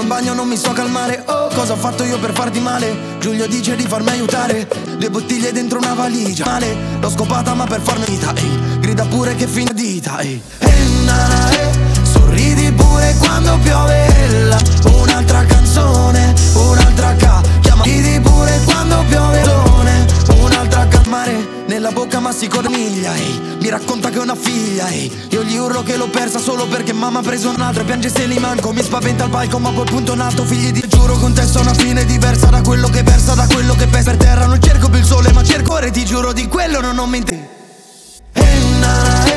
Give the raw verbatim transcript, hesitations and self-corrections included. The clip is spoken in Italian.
in bagno non mi so calmare. Oh, cosa ho fatto io per farti male? Giulio dice di farmi aiutare. Le bottiglie dentro una valigia. Male, l'ho scopata ma per farmi vita, ehi. Grida pure che fine dita, ehi. E nana, eh, sorridi pure quando piove là. Un'altra canzone, un'altra ca. Chiama, ridi pure quando piove zone. Un'altra ca. Mare nella bocca mastico le miglia, ehi. Mi racconta che ho una figlia, ehi. Io gli urlo che l'ho persa solo perché mamma ha preso un'altra. E piange se li manco, mi spaventa il palco ma poi punto nato. Figli di giuro con te una fine diversa da quello che versa, da quello che pesa per terra. Non cerco più il sole ma cerco ore, ti giuro di quello non ho mente. E nana,